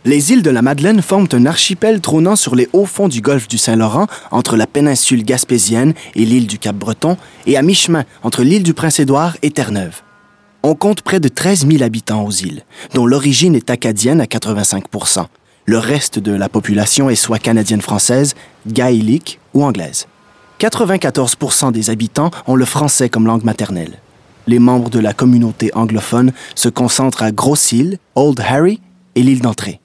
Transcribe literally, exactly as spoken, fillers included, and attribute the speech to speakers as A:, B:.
A: Les îles de la Madeleine forment un archipel trônant sur les hauts fonds du golfe du Saint-Laurent, entre la péninsule gaspésienne et l'île du Cap-Breton, et à mi-chemin entre l'île du Prince-Édouard et Terre-Neuve. On compte près de treize mille habitants aux îles, dont l'origine est acadienne à quatre-vingt-cinq pour cent. Le reste de la population est soit canadienne-française, gaélique ou anglaise. quatre-vingt-quatorze pour cent des habitants ont le français comme langue maternelle. Les membres de la communauté anglophone se concentrent à Grosse-Île, Old Harry et l'île d'Entrée.